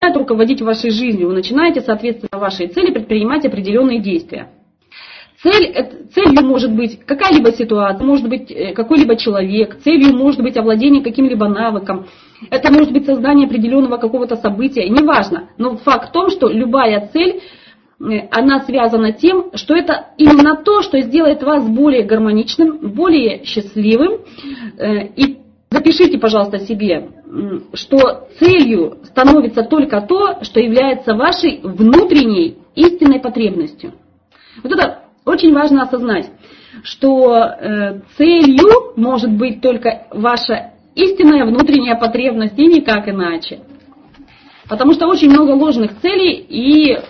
руководить вашей жизнью, вы начинаете, соответственно, вашей цели предпринимать определенные действия. Целью может быть какая-либо ситуация, может быть какой-либо человек, целью может быть овладение каким-либо навыком, это может быть создание определенного какого-то события, неважно. Но факт в том, что любая цель, она связана тем, что это именно то, что сделает вас более гармоничным, более счастливым. И запишите, пожалуйста, себе, что целью становится только то, что является вашей внутренней истинной потребностью. Вот это очень важно осознать, что целью может быть только ваша истинная внутренняя потребность и никак иначе. Потому что очень много ложных целей и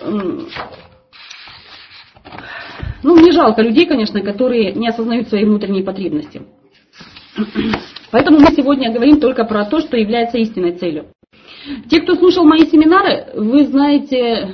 мне жалко людей, конечно, которые не осознают свои внутренние потребности. Поэтому мы сегодня говорим только про то, что является истинной целью. Те, кто слушал мои семинары, вы знаете,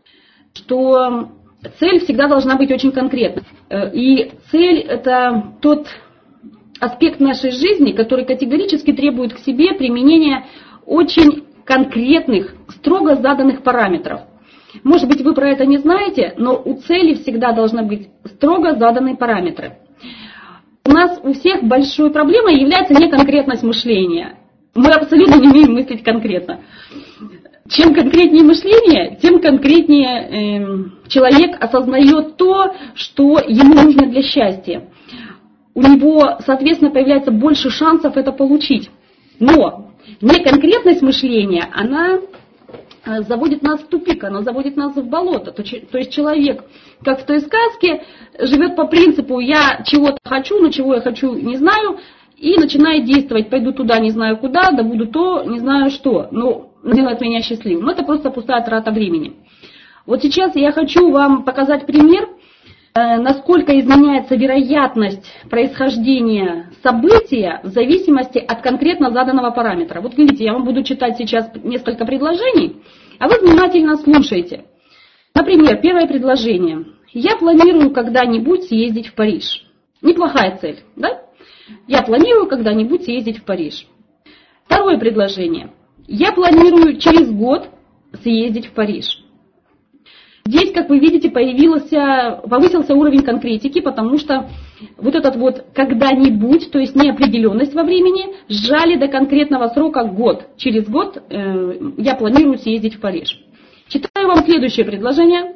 что цель всегда должна быть очень конкретной. И цель – это тот аспект нашей жизни, который категорически требует к себе применения очень конкретных, строго заданных параметров. Может быть, вы про это не знаете, но у цели всегда должны быть строго заданные параметры. У нас у всех большой проблемой является неконкретность мышления. Мы абсолютно не умеем мыслить конкретно. Чем конкретнее мышление, тем конкретнее человек осознает то, что ему нужно для счастья. У него, соответственно, появляется больше шансов это получить. Но неконкретность мышления, она заводит нас в тупик, она заводит нас в болото. То есть человек, как в той сказке, живет по принципу «я чего-то хочу, но чего я хочу не знаю», и начинает действовать «пойду туда, не знаю куда, добуду то, не знаю что, но делает меня счастливым». Это просто пустая трата времени. Вот сейчас я хочу вам показать пример, насколько изменяется вероятность происхождения события в зависимости от конкретно заданного параметра. Вот видите, я вам буду читать сейчас несколько предложений, а вы внимательно слушайте. Например, первое предложение. Я планирую когда-нибудь съездить в Париж. Неплохая цель, да? Я планирую когда-нибудь съездить в Париж. Второе предложение. Я планирую через год съездить в Париж. Здесь, как вы видите, повысился уровень конкретики, потому что вот этот вот когда-нибудь, то есть неопределенность во времени, сжали до конкретного срока год. Через год я планирую съездить в Париж. Читаю вам следующее предложение.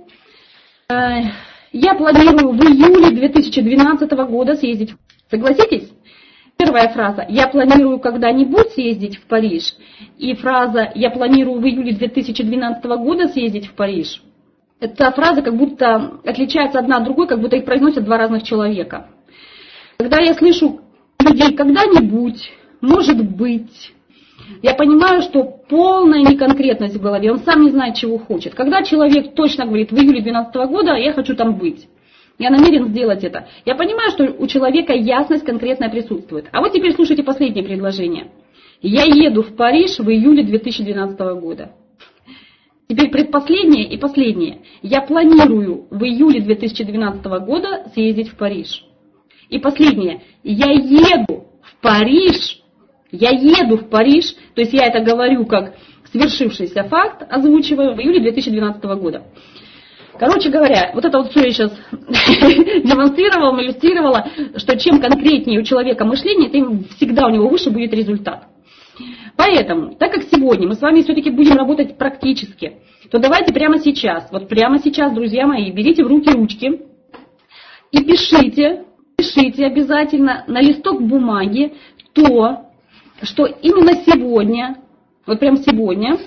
Я планирую в июле 2012 года съездить в Париж. Согласитесь? Первая фраза «я планирую когда-нибудь съездить в Париж» и фраза «я планирую в июле 2012 года съездить в Париж». Эта фраза как будто отличается одна от другой, как будто их произносят два разных человека. Когда я слышу людей «когда-нибудь», «может быть», я понимаю, что полная неконкретность в голове, он сам не знает, чего хочет. Когда человек точно говорит «в июле 2012 года я хочу там быть», я намерен сделать это, я понимаю, что у человека ясность конкретная присутствует. А вот теперь слушайте последнее предложение. Я еду в Париж в июле 2012 года. Теперь предпоследнее и последнее. Я планирую в июле 2012 года съездить в Париж. И последнее. Я еду в Париж. Я еду в Париж. То есть я это говорю как свершившийся факт, озвучиваю в июле 2012 года. Короче говоря, вот это вот все я сейчас демонстрировала, иллюстрировала, что чем конкретнее у человека мышление, тем всегда у него выше будет результат. Поэтому, так как сегодня мы с вами все-таки будем работать практически, то давайте прямо сейчас, друзья мои, берите в руки ручки и пишите обязательно на листок бумаги то, что именно сегодня, вот прямо сегодня,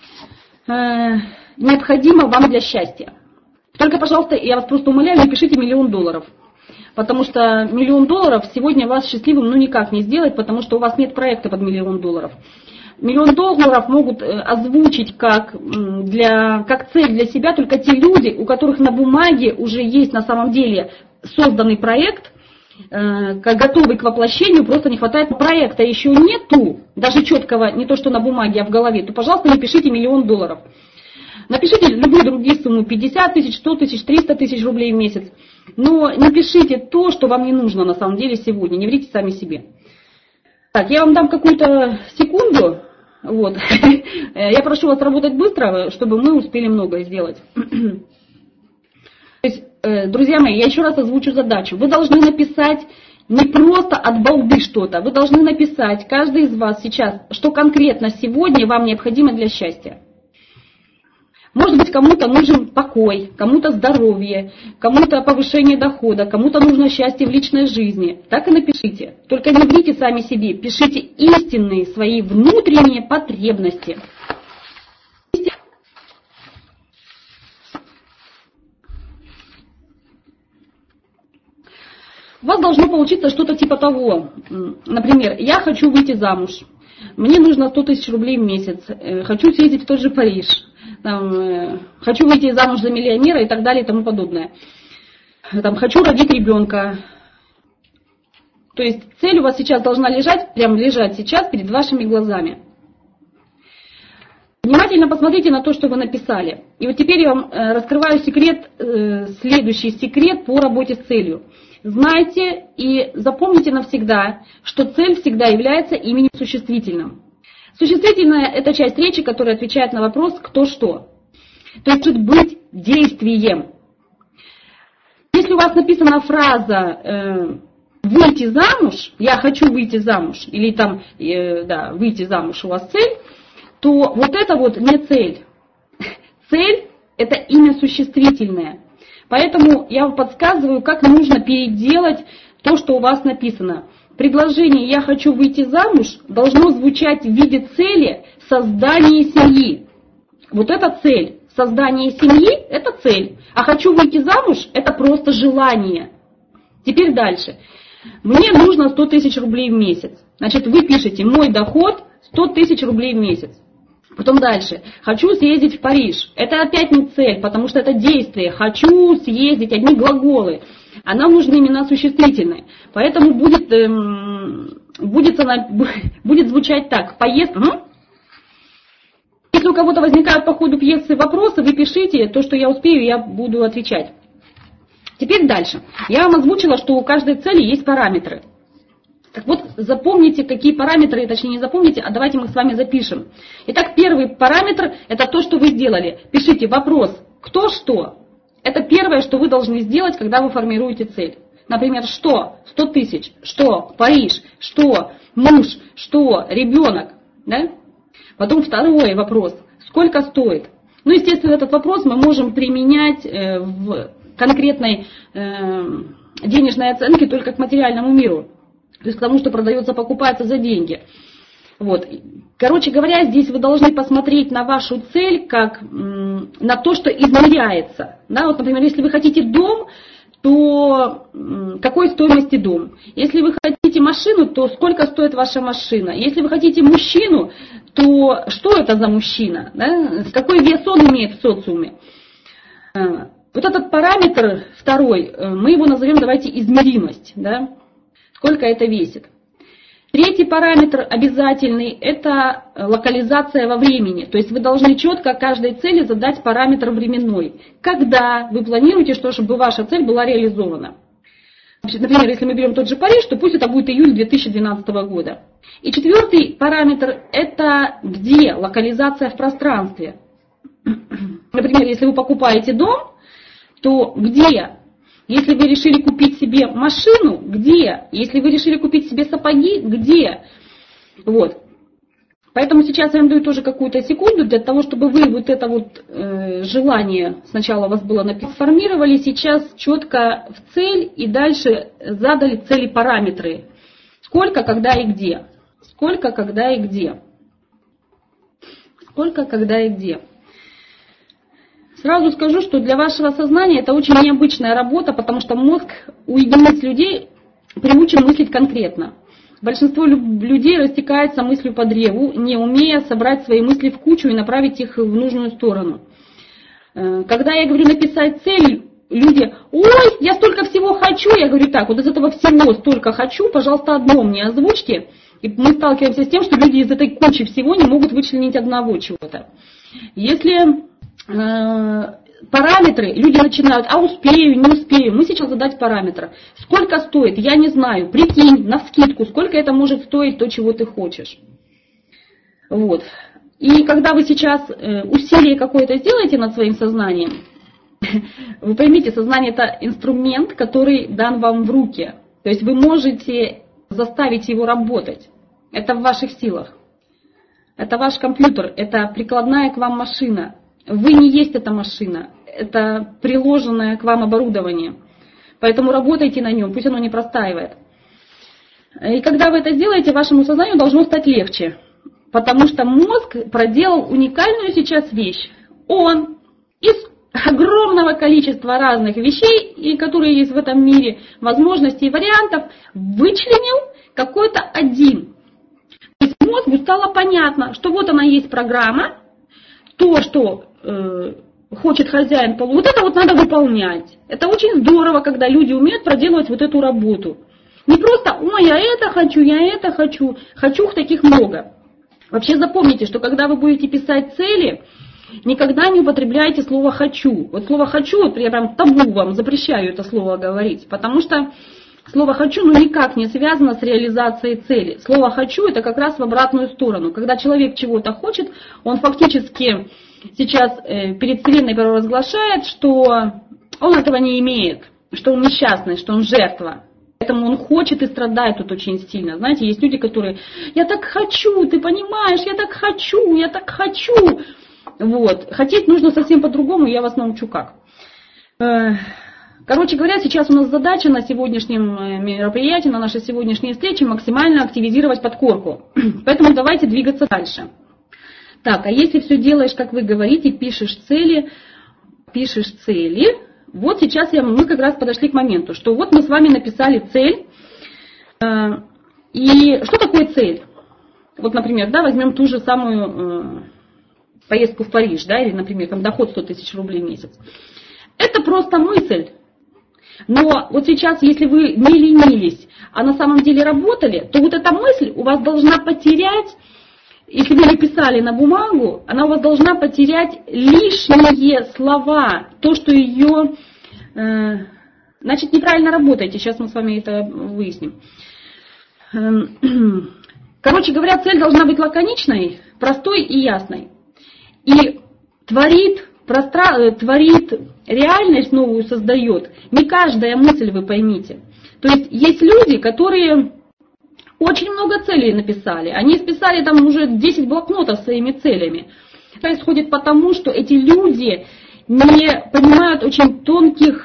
необходимо вам для счастья. Только, пожалуйста, я вас просто умоляю, не пишите $1 миллион. Потому что $1 миллион сегодня вас счастливым никак не сделать, потому что у вас нет проекта под $1 миллион. $1 миллион могут озвучить как цель для себя только те люди, у которых на бумаге уже есть на самом деле созданный проект, готовый к воплощению, просто не хватает проекта, еще нету, даже четкого, не то что на бумаге, а в голове, то, пожалуйста, не пишите $1 миллион. Напишите любые другие суммы, 50 тысяч, 100 тысяч, 300 тысяч рублей в месяц. Но не пишите то, что вам не нужно на самом деле сегодня, не врите сами себе. Так, я вам дам какую-то секунду, Вот. Я прошу вас работать быстро, чтобы мы успели многое сделать. То есть, друзья мои, я еще раз озвучу задачу. Вы должны написать не просто от балды что-то. Вы должны написать, каждый из вас сейчас, что конкретно сегодня вам необходимо для счастья. Может быть, кому-то нужен покой, кому-то здоровье, кому-то повышение дохода, кому-то нужно счастье в личной жизни. Так и напишите. Только не врите сами себе, пишите истинные свои внутренние потребности. У вас должно получиться что-то типа того. Например, я хочу выйти замуж, мне нужно 100 тысяч рублей в месяц, хочу съездить в тот же Париж. Хочу выйти замуж за миллионера и так далее и тому подобное. Хочу родить ребенка. То есть цель у вас сейчас должна лежать, прям лежать сейчас перед вашими глазами. Внимательно посмотрите на то, что вы написали. И вот теперь я вам раскрываю секрет, следующий секрет по работе с целью. Знайте и запомните навсегда, что цель всегда является именем существительным. Существительное – это часть речи, которая отвечает на вопрос «кто что?». То есть тут быть действием. Если у вас написана фраза «выйти замуж», «я хочу выйти замуж», или там «выйти замуж» у вас цель, то вот это вот не цель. Цель – это имя существительное. Поэтому я вам подсказываю, как нужно переделать то, что у вас написано. Предложение «я хочу выйти замуж» должно звучать в виде цели создания семьи. Вот это цель. Создание семьи – это цель. А «хочу выйти замуж» – это просто желание. Теперь дальше. Мне нужно 100 тысяч рублей в месяц. Значит, вы пишете «мой доход 100 тысяч рублей в месяц». Потом дальше. «Хочу съездить в Париж». Это опять не цель, потому что это действие. «Хочу съездить» – одни глаголы. А нам нужны имена существительные. Поэтому будет звучать так. Поездка. Если у кого-то возникают по ходу пьесы вопросы, вы пишите. То, что я успею, я буду отвечать. Теперь дальше. Я вам озвучила, что у каждой цели есть параметры. Так вот, запомните, какие параметры, точнее не запомните, а давайте мы с вами запишем. Итак, первый параметр – это то, что вы сделали. Пишите вопрос «кто что?». Это первое, что вы должны сделать, когда вы формируете цель. Например, что? 100 тысяч. Что? Париж. Что? Муж. Что? Ребенок. Да? Потом второй вопрос. Сколько стоит? Ну, естественно, этот вопрос мы можем применять в конкретной денежной оценке только к материальному миру. То есть к тому, что продается, покупается за деньги. Вот. Короче говоря, здесь вы должны посмотреть на вашу цель как на то, что измеряется. Да, вот, например, если вы хотите дом, то какой стоимости дом? Если вы хотите машину, то сколько стоит ваша машина? Если вы хотите мужчину, то что это за мужчина? Да? Какой вес он имеет в социуме? Вот этот параметр второй, мы его назовем, давайте, измеримость. Да? Сколько это весит? Третий параметр обязательный – это локализация во времени. То есть вы должны четко каждой цели задать параметр временной. Когда вы планируете, чтобы ваша цель была реализована. Например, если мы берем тот же Париж, то пусть это будет июль 2012 года. И четвертый параметр – это где? Локализация в пространстве. Например, если вы покупаете дом, то где? Если вы решили купить себе машину, где? Если вы решили купить себе сапоги, где? Вот. Поэтому сейчас я вам даю тоже какую-то секунду для того, чтобы вы вот это вот желание, сначала у вас было написано, сформировали сейчас четко в цель и дальше задали цели параметры. Сколько, когда и где. Сколько, когда и где. Сколько, когда и где. Сразу скажу, что для вашего сознания это очень необычная работа, потому что мозг у единиц людей приучен мыслить конкретно. Большинство людей растекается мыслью по древу, не умея собрать свои мысли в кучу и направить их в нужную сторону. Когда я говорю написать цель, люди: ой, я столько всего хочу. Я говорю: так, вот из этого всего столько хочу, пожалуйста, одно мне озвучьте. И мы сталкиваемся с тем, что люди из этой кучи всего не могут вычленить одного чего-то. Если параметры, люди начинают: а успею, не успею. Мы сейчас задать параметр. Сколько стоит? Я не знаю. Прикинь, навскидку, сколько это может стоить то, чего ты хочешь. Вот. И когда вы сейчас усилие какое-то сделаете над своим сознанием, вы поймите, сознание – это инструмент, который дан вам в руки. То есть вы можете заставить его работать. Это в ваших силах. Это ваш компьютер, это прикладная к вам машина. Вы не есть эта машина, это приложенное к вам оборудование. Поэтому работайте на нем, пусть оно не простаивает. И когда вы это сделаете, вашему сознанию должно стать легче. Потому что мозг проделал уникальную сейчас вещь. Он из огромного количества разных вещей, и которые есть в этом мире, возможностей и вариантов, вычленил какой-то один. То есть мозгу стало понятно, что вот она есть программа, то, что хочет хозяин, вот это вот надо выполнять. Это очень здорово, когда люди умеют проделывать вот эту работу. Не просто, ой, я это хочу, хочу таких много. Вообще запомните, что когда вы будете писать цели, никогда не употребляйте слово «хочу». Вот слово «хочу», вот я прям табу вам запрещаю это слово говорить, потому что слово «хочу» никак не связано с реализацией цели. Слово «хочу» это как раз в обратную сторону. Когда человек чего-то хочет, он фактически сейчас перед Вселенной провозглашает, что он этого не имеет, что он несчастный, что он жертва. Поэтому он хочет и страдает тут очень сильно. Знаете, есть люди, которые «я так хочу, ты понимаешь, я так хочу». Вот. Хотеть нужно совсем по-другому, я вас научу как. Короче говоря, сейчас у нас задача на сегодняшнем мероприятии, на нашей сегодняшней встрече максимально активизировать подкорку. Поэтому давайте двигаться дальше. Так, а если все делаешь, как вы говорите, пишешь цели, вот сейчас мы как раз подошли к моменту, что вот мы с вами написали цель. И что такое цель? Вот, например, да, возьмем ту же самую поездку в Париж, да, или, например, там доход 100 тысяч рублей в месяц. Это просто мысль. Но вот сейчас, если вы не ленились, а на самом деле работали, то вот эта мысль у вас должна потерять, если вы написали на бумагу, она у вас должна потерять лишние слова, то, что ее, значит, неправильно работаете. Сейчас мы с вами это выясним. Короче говоря, цель должна быть лаконичной, простой и ясной. И творит реальность новую, создает. Не каждая мысль, вы поймите. То есть люди, которые очень много целей написали. Они списали там уже 10 блокнотов своими целями. Это происходит потому, что эти люди не понимают очень тонких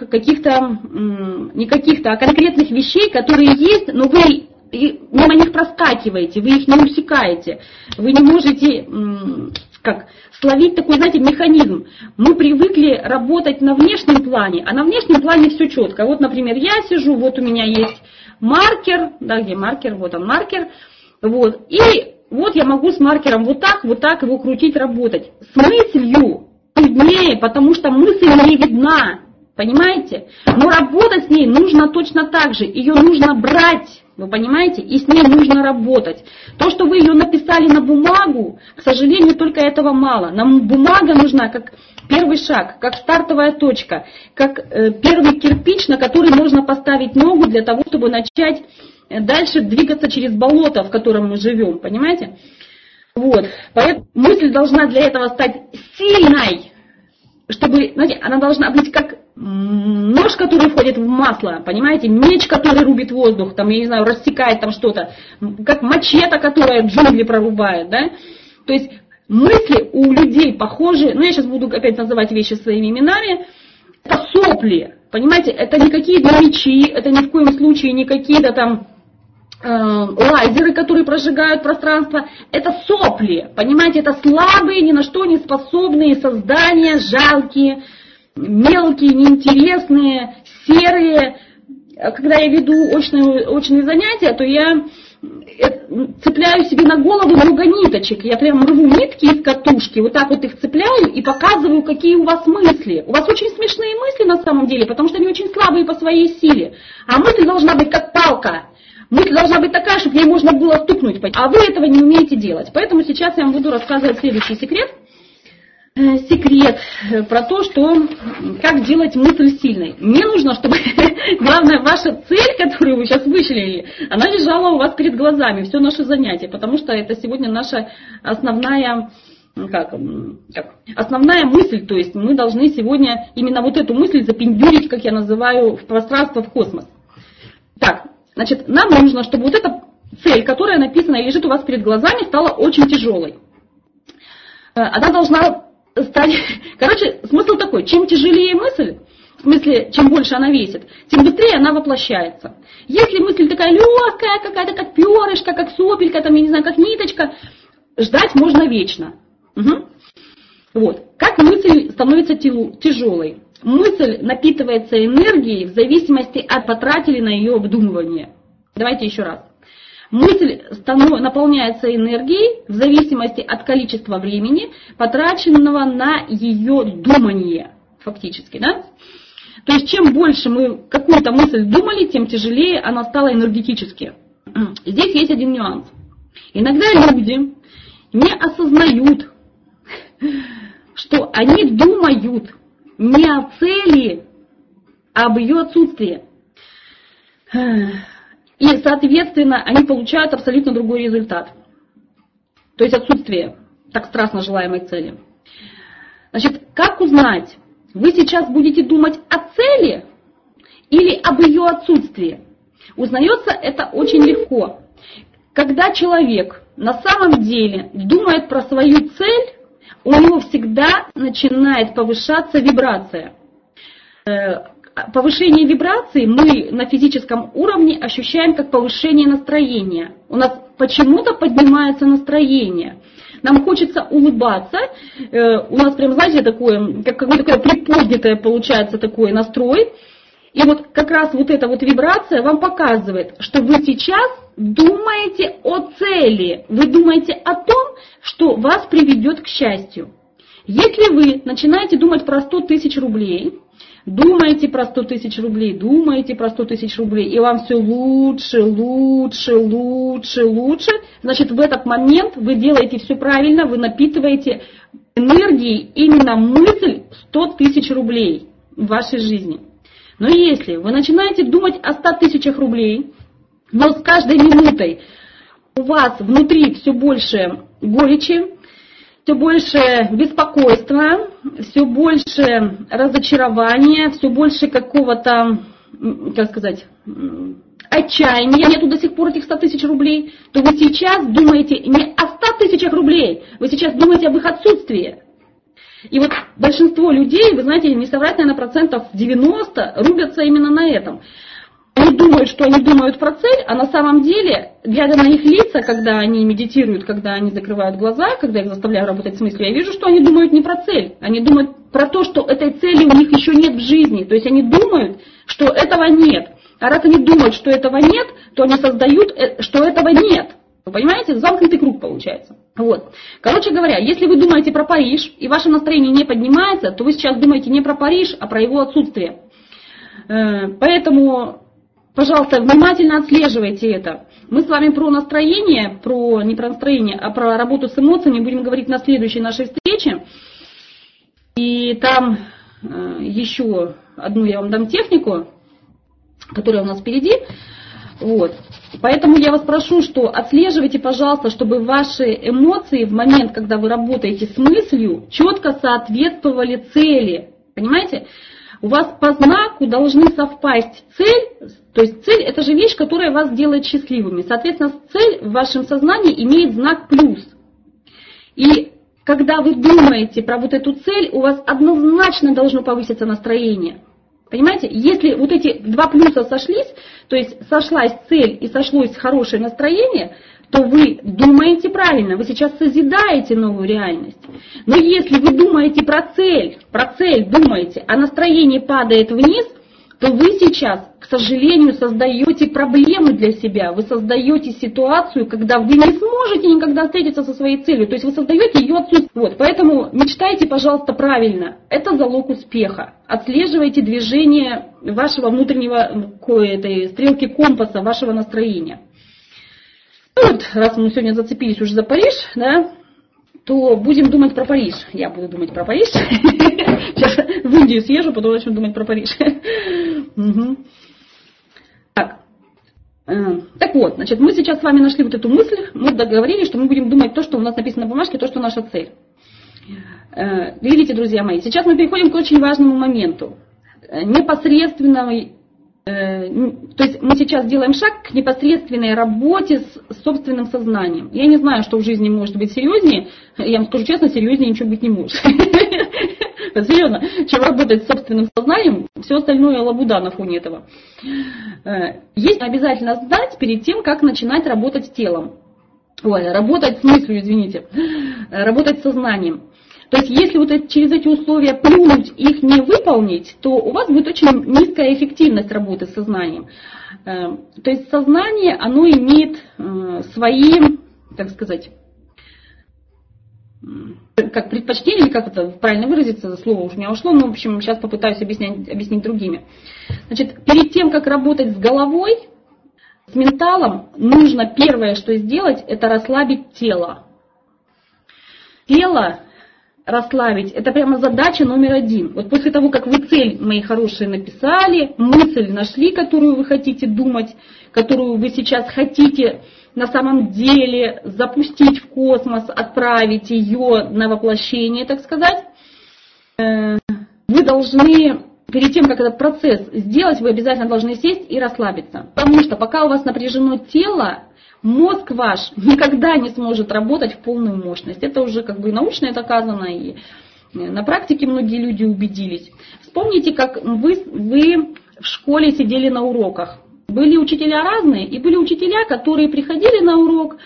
а конкретных вещей, которые есть, но вы мимо них проскакиваете, вы их не усекаете. Вы не можете словить такой, знаете, механизм. Мы привыкли работать на внешнем плане, а на внешнем плане все четко. Вот, например, я сижу, вот у меня есть маркер, да, где маркер, вот он маркер, вот, и вот я могу с маркером вот так его крутить, работать. С мыслью труднее, потому что мысль не видна, понимаете? Но работать с ней нужно точно так же, ее нужно брать. Вы понимаете? И с ней нужно работать. То, что вы ее написали на бумагу, к сожалению, только этого мало. Нам бумага нужна как первый шаг, как стартовая точка, как первый кирпич, на который можно поставить ногу для того, чтобы начать дальше двигаться через болото, в котором мы живем. Понимаете? Вот. Поэтому мысль должна для этого стать сильной, чтобы, знаете, она должна быть как нож, который входит в масло, понимаете, меч, который рубит воздух, там, я не знаю, рассекает там что-то, как мачете, которая джунгли прорубает, да, то есть мысли у людей похожи, я сейчас буду опять называть вещи своими именами, это сопли, понимаете, это не какие-то мечи, это ни в коем случае не какие-то там лазеры, которые прожигают пространство, это сопли, понимаете, это слабые, ни на что не способные создания, жалкие, мелкие, неинтересные, серые. Когда я веду очные занятия, то я цепляю себе на голову много ниточек. Я прям рву нитки из катушки, вот так вот их цепляю и показываю, какие у вас мысли. У вас очень смешные мысли на самом деле, потому что они очень слабые по своей силе. А мысль должна быть как палка. Мысль должна быть такая, чтобы ей можно было стукнуть. А вы этого не умеете делать. Поэтому сейчас я вам буду рассказывать следующий секрет. секрет про то, что как делать мысль сильной. Мне нужно, чтобы главная ваша цель, которую вы сейчас вычислили, она лежала у вас перед глазами, все наше занятие, потому что это сегодня наша основная, основная мысль, то есть мы должны сегодня именно вот эту мысль запендюрить, как я называю, в пространство, в космос. Так, значит, нам нужно, чтобы вот эта цель, которая написана и лежит у вас перед глазами, стала очень тяжелой. Она должна стать... Короче, смысл такой, чем тяжелее мысль, в смысле, чем больше она весит, тем быстрее она воплощается. Если мысль такая легкая, какая-то как перышко, как сопелька, там, я не знаю, как ниточка, ждать можно вечно. Угу. Вот. Как мысль становится тяжелой? Мысль напитывается энергией в зависимости от потратили на ее обдумывание. Давайте еще раз. Мысль наполняется энергией в зависимости от количества времени, потраченного на ее думание, фактически, да? То есть чем больше мы какую-то мысль думали, тем тяжелее она стала энергетически. Здесь есть один нюанс. Иногда люди не осознают, что они думают не о цели, а об ее отсутствии. И, соответственно, они получают абсолютно другой результат. То есть отсутствие так страстно желаемой цели. Значит, как узнать, вы сейчас будете думать о цели или об ее отсутствии? Узнается это очень легко. Когда человек на самом деле думает про свою цель, у него всегда начинает повышаться вибрация. Повышение вибрации мы на физическом уровне ощущаем как повышение настроения. У нас почему-то поднимается настроение. Нам хочется улыбаться. У нас прям, знаете, такое, как какое-то такое приподнятое получается такой настрой. И вот как раз вот эта вот вибрация вам показывает, что вы сейчас думаете о цели. Вы думаете о том, что вас приведет к счастью. Если вы начинаете думать про 100 тысяч рублей, думаете про 100 тысяч рублей, думаете про 100 тысяч рублей, и вам все лучше, лучше, лучше, лучше, значит, в этот момент вы делаете все правильно, вы напитываете энергией именно мысль 100 тысяч рублей в вашей жизни. Но если вы начинаете думать о 100 тысячах рублей, но с каждой минутой у вас внутри все больше горечи, все больше беспокойства, все больше разочарования, все больше какого-то, как сказать, отчаяния, нету до сих пор этих 100 тысяч рублей, то вы сейчас думаете не о 100 тысячах рублей, вы сейчас думаете об их отсутствии. И вот большинство людей, вы знаете, не соврать, наверное, процентов 90 рубятся именно на этом. Они думают, что они думают про цель, а на самом деле, глядя на их лица, когда они медитируют, когда они закрывают глаза, когда их заставляю работать с мыслью, я вижу, что они думают не про цель. Они думают про то, что этой цели у них еще нет в жизни. То есть они думают, что этого нет. А раз они думают, что этого нет, то они создают, что этого нет. Вы понимаете? Замкнутый круг получается. Вот. Короче говоря, если вы думаете про Париж, и ваше настроение не поднимается, то вы сейчас думаете не про Париж, а про его отсутствие. Поэтому... Пожалуйста, внимательно отслеживайте это. Мы с вами про настроение, не про настроение, а про работу с эмоциями будем говорить на следующей нашей встрече. И там еще одну я вам дам технику, которая у нас впереди. Вот. Поэтому я вас прошу, что отслеживайте, пожалуйста, чтобы ваши эмоции в момент, когда вы работаете с мыслью, четко соответствовали цели. Понимаете? У вас по знаку должны совпасть цель, то есть цель это же вещь, которая вас делает счастливыми. Соответственно, цель в вашем сознании имеет знак плюс. И когда вы думаете про вот эту цель, у вас однозначно должно повыситься настроение. Понимаете, если вот эти два плюса сошлись, то есть сошлась цель и сошлось хорошее настроение, то вы думаете правильно, вы сейчас созидаете новую реальность. Но если вы думаете про цель думаете, а настроение падает вниз, то вы сейчас, к сожалению, создаете проблемы для себя, вы создаете ситуацию, когда вы не сможете никогда встретиться со своей целью, то есть вы создаете ее отсутствие. Вот, поэтому мечтайте, пожалуйста, правильно, это залог успеха. Отслеживайте движение вашего внутреннего, этой стрелки компаса, вашего настроения. Вот, раз мы сегодня зацепились уже за Париж, да, то будем думать про Париж. Я буду думать про Париж. Сейчас в Индию съезжу, потом начну думать про Париж. Так вот, значит, мы сейчас с вами нашли вот эту мысль, мы договорились, что мы будем думать то, что у нас написано на бумажке, то, что наша цель. Видите, друзья мои, сейчас мы переходим к очень важному моменту. Непосредственной, то есть мы сейчас делаем шаг к непосредственной работе с собственным сознанием. Я не знаю, что в жизни может быть серьезнее, я вам скажу честно, серьезнее ничего быть не может. Серьезно, чем работать с собственным сознанием, все остальное лабуда на фоне этого. Есть обязательно знать перед тем, как начинать работать с телом. Ой, работать с мыслью, извините. Работать с сознанием. То есть, если вот через эти условия плюнуть, их не выполнить, то у вас будет очень низкая эффективность работы с сознанием. То есть, сознание, оно имеет свои, так сказать, как предпочтение, или как это правильно выразиться, слово уж у меня ушло, но в общем сейчас попытаюсь объяснить другими. Значит, перед тем, как работать с головой, с менталом, нужно первое, что сделать, это расслабить тело. Тело расслабить, это прямо задача номер один. Вот после того, как вы цель, мои хорошие, написали, мысль нашли, которую вы хотите думать, которую вы сейчас хотите на самом деле запустить в космос, отправить ее на воплощение, так сказать, вы должны, перед тем, как этот процесс сделать, вы обязательно должны сесть и расслабиться. Потому что пока у вас напряжено тело, мозг ваш никогда не сможет работать в полную мощность. Это уже как бы научно доказано, и на практике многие люди убедились. Вспомните, как вы в школе сидели на уроках. Были учителя разные, и были учителя, которые приходили на урок,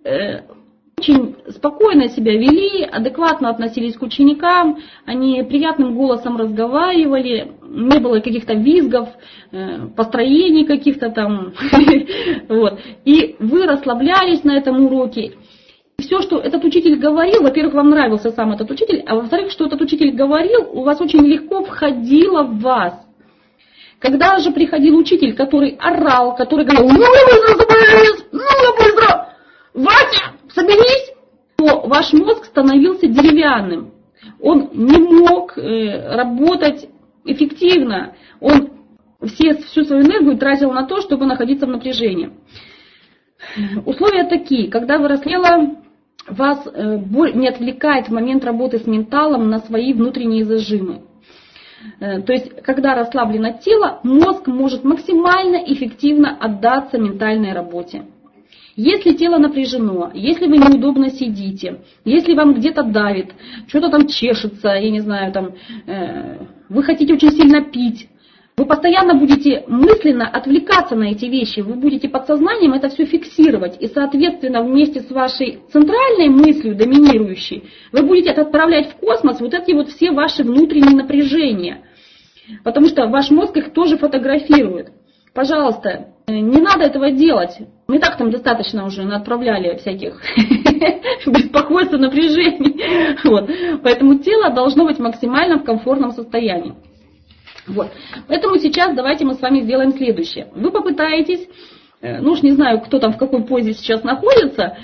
очень спокойно себя вели, адекватно относились к ученикам, они приятным голосом разговаривали, не было каких-то визгов, построений каких-то там. Вот. И вы расслаблялись на этом уроке. Все, что этот учитель говорил, во-первых, вам нравился сам этот учитель, а во-вторых, что этот учитель говорил, у вас очень легко входило в вас. Когда же приходил учитель, который орал, который говорил, ну быстро, Вася, соберись, то ваш мозг становился деревянным. Он не мог работать эффективно. Он всю свою энергию тратил на то, чтобы находиться в напряжении. Условия такие, когда вы расслабляла, вас не отвлекает в момент работы с менталом на свои внутренние зажимы. То есть, когда расслаблено тело, мозг может максимально эффективно отдаться ментальной работе. Если тело напряжено, если вы неудобно сидите, если вам где-то давит, что-то там чешется, я не знаю, там, вы хотите очень сильно пить, вы постоянно будете мысленно отвлекаться на эти вещи, вы будете подсознанием это все фиксировать, и, соответственно, вместе с вашей центральной мыслью, доминирующей, вы будете отправлять в космос вот эти вот все ваши внутренние напряжения, потому что ваш мозг их тоже фотографирует. Пожалуйста, не надо этого делать. Мы так там достаточно уже отправляли всяких беспокойств, напряжений. Вот. Поэтому тело должно быть максимально в комфортном состоянии. Вот. Поэтому сейчас давайте мы с вами сделаем следующее. Вы попытаетесь, ну уж не знаю, кто там в какой позе сейчас находится,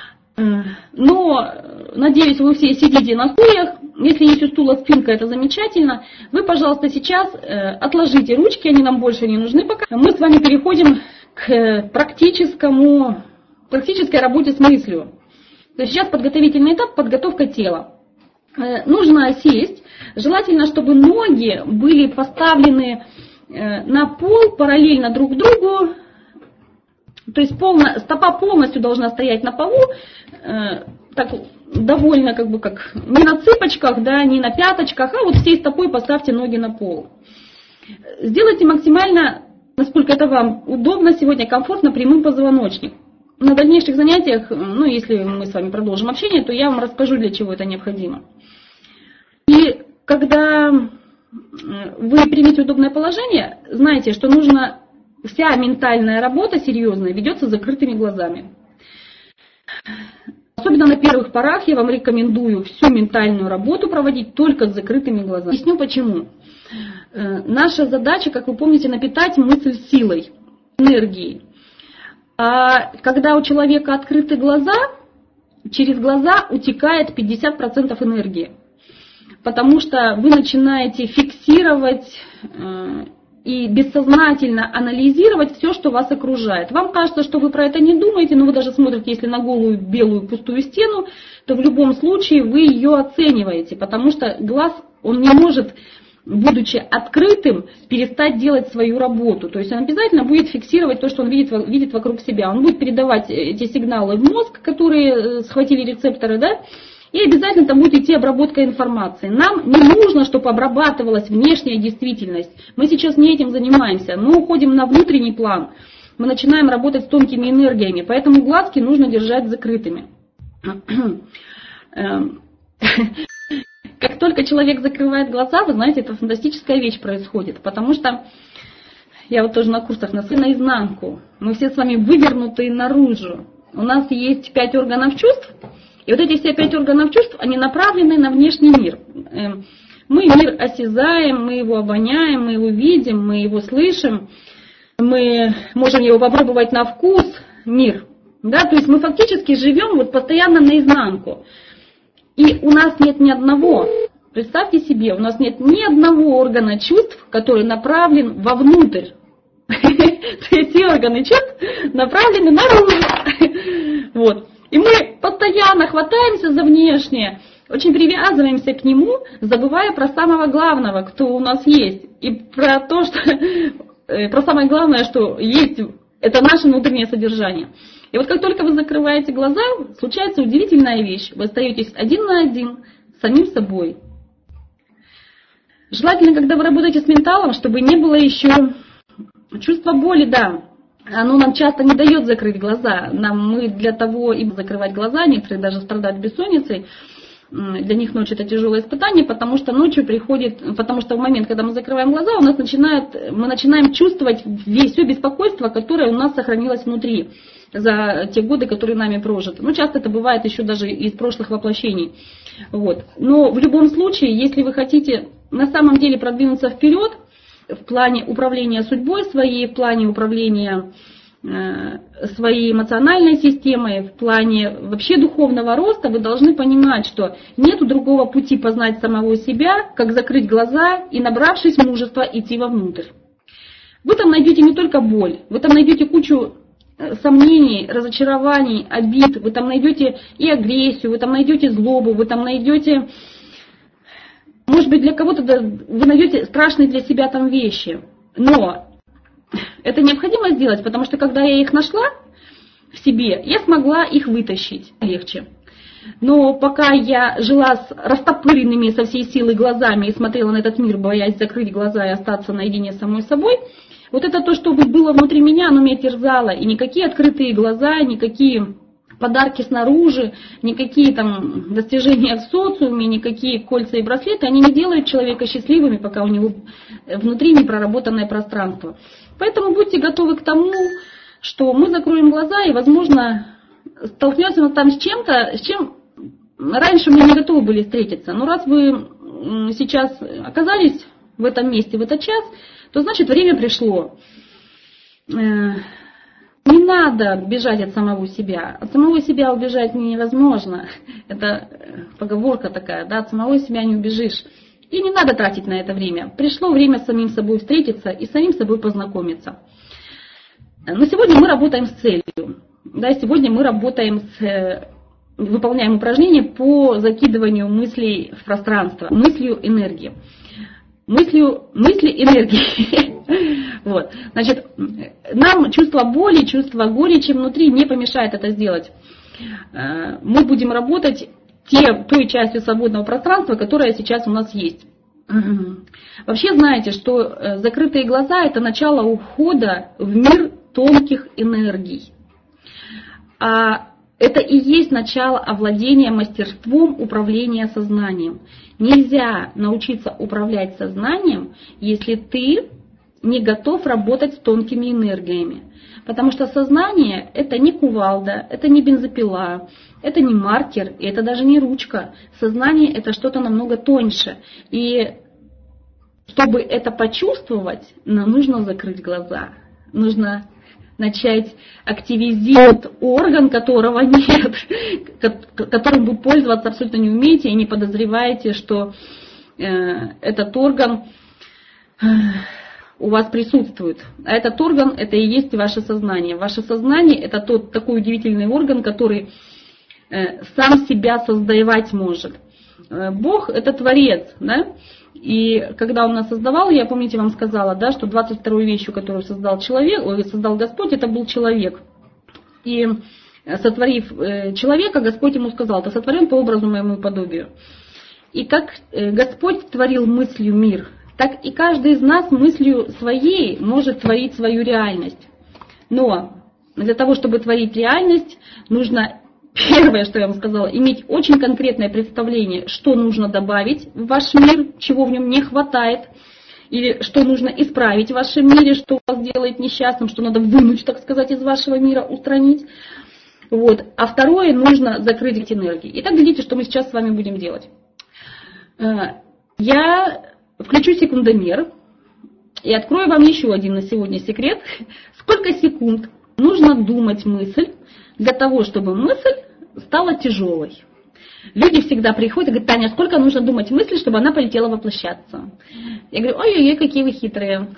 но, надеюсь, вы все сидите на стульях. Если есть у стула спинка, это замечательно. Вы, пожалуйста, сейчас отложите ручки, они нам больше не нужны пока. Мы с вами переходим к практической работе с мыслью. То есть сейчас подготовительный этап, подготовка тела. Нужно сесть. Желательно, чтобы ноги были поставлены на пол параллельно друг другу. То есть стопа полностью должна стоять на полу, так довольно как не на цыпочках, да, не на пяточках, а вот всей стопой поставьте ноги на пол. Сделайте максимально, насколько это вам удобно сегодня, комфортно, прямым позвоночник. На дальнейших занятиях, ну если мы с вами продолжим общение, то я вам расскажу, для чего это необходимо. И когда вы примете удобное положение, знайте, что вся ментальная работа серьезная ведется с закрытыми глазами. Особенно на первых порах я вам рекомендую всю ментальную работу проводить только с закрытыми глазами. Объясню почему. Наша задача, как вы помните, напитать мысль силой, энергией. А когда у человека открыты глаза, через глаза утекает 50% энергии. Потому что вы начинаете фиксировать и бессознательно анализировать все, что вас окружает. Вам кажется, что вы про это не думаете, но вы даже смотрите, если на голую белую пустую стену, то в любом случае вы ее оцениваете, потому что глаз, он не может, будучи открытым, перестать делать свою работу. То есть он обязательно будет фиксировать то, что он видит вокруг себя. Он будет передавать эти сигналы в мозг, которые схватили рецепторы, да, и обязательно там будет идти обработка информации. Нам не нужно, чтобы обрабатывалась внешняя действительность. Мы сейчас не этим занимаемся. Мы уходим на внутренний план. Мы начинаем работать с тонкими энергиями. Поэтому глазки нужно держать закрытыми. Как только человек закрывает глаза, вы знаете, это фантастическая вещь происходит. Потому что я вот тоже на курсах наизнанку. Мы все с вами вывернутые наружу. У нас есть 5 органов чувств. И вот эти все 5 органов чувств, они направлены на внешний мир. Мы мир осязаем, мы его обоняем, мы его видим, мы его слышим, мы можем его попробовать на вкус, мир. Да? То есть мы фактически живем вот постоянно наизнанку. И у нас нет ни одного, представьте себе, у нас нет ни одного органа чувств, который направлен вовнутрь. То есть все органы чувств направлены наружу. Вот. И мы постоянно хватаемся за внешнее, очень привязываемся к нему, забывая про самого главного, кто у нас есть. И про то, что про самое главное, что есть, это наше внутреннее содержание. И вот как только вы закрываете глаза, случается удивительная вещь. Вы остаетесь один на один с самим собой. Желательно, когда вы работаете с менталом, чтобы не было еще чувства боли, да. Оно нам часто не дает закрыть глаза. Мы для того и закрывать глаза, некоторые даже страдают бессонницей. Для них ночь это тяжелое испытание, потому что ночью потому что в момент, когда мы закрываем глаза, мы начинаем чувствовать все беспокойство, которое у нас сохранилось внутри за те годы, которые нами прожиты. Часто это бывает еще даже из прошлых воплощений. Вот. Но в любом случае, если вы хотите на самом деле продвинуться вперед, в плане управления судьбой своей, в плане управления своей эмоциональной системой, в плане вообще духовного роста, вы должны понимать, что нет другого пути познать самого себя, как закрыть глаза и, набравшись мужества, идти вовнутрь. Вы там найдете не только боль, вы там найдете кучу сомнений, разочарований, обид, вы там найдете и агрессию, вы там найдете злобу, вы там найдете... Может быть, для кого-то вы найдете страшные для себя там вещи, но это необходимо сделать, потому что когда я их нашла в себе, я смогла их вытащить легче. Но пока я жила с растопыренными со всей силы глазами и смотрела на этот мир, боясь закрыть глаза и остаться наедине с самой собой, вот это то, что было внутри меня, оно меня терзало. И никакие открытые глаза, никакие подарки снаружи, никакие там достижения в социуме, никакие кольца и браслеты, они не делают человека счастливыми, пока у него внутри не проработанное пространство. Поэтому будьте готовы к тому, что мы закроем глаза и, возможно, столкнемся там с чем-то, с чем раньше мы не готовы были встретиться. Но раз вы сейчас оказались в этом месте, в этот час, то значит время пришло. Не надо бежать от самого себя. От самого себя убежать невозможно. Это поговорка такая, да, от самого себя не убежишь. И не надо тратить на это время. Пришло время с самим собой встретиться и с самим собой познакомиться. Но сегодня мы работаем с целью. Да, сегодня мы работаем выполняем упражнения по закидыванию мыслей в пространство, мыслью энергии. Мысли энергии. Вот. Значит, нам чувство боли, чувство горечи внутри не помешает это сделать. Мы будем работать той частью свободного пространства, которая сейчас у нас есть. Вообще знаете, что закрытые глаза – это начало ухода в мир тонких энергий. А это и есть начало овладения мастерством управления сознанием. Нельзя научиться управлять сознанием, если ты не готов работать с тонкими энергиями. Потому что сознание – это не кувалда, это не бензопила, это не маркер, и это даже не ручка. Сознание – это что-то намного тоньше. И чтобы это почувствовать, нам нужно закрыть глаза. Нужно начать активизировать орган, которого нет, которым вы пользоваться абсолютно не умеете и не подозреваете, что этот орган у вас присутствует. А этот орган – это и есть ваше сознание. Ваше сознание – это тот такой удивительный орган, который сам себя создавать может. Бог – это Творец, да? И когда Он нас создавал, я, помните, вам сказала, да, что 22-ю вещью, которую создал Господь, это был человек. И сотворив человека, Господь ему сказал: ты сотворен по образу моему и подобию. И как Господь творил мыслью мир, так и каждый из нас мыслью своей может творить свою реальность. Но для того, чтобы творить реальность, нужно, первое, что я вам сказала, иметь очень конкретное представление, что нужно добавить в ваш мир, чего в нем не хватает, или что нужно исправить в вашем мире, что вас делает несчастным, что надо вынуть, так сказать, из вашего мира, устранить. Вот. А второе, нужно закрыть эти энергии. Итак, глядите, что мы сейчас с вами будем делать. Я включу секундомер и открою вам еще один на сегодня секрет. Сколько секунд нужно думать мысль для того, чтобы мысль стала тяжелой. Люди всегда приходят и говорят: Таня, сколько нужно думать мысли, чтобы она полетела воплощаться? Я говорю: ой-ой-ой, какие вы хитрые.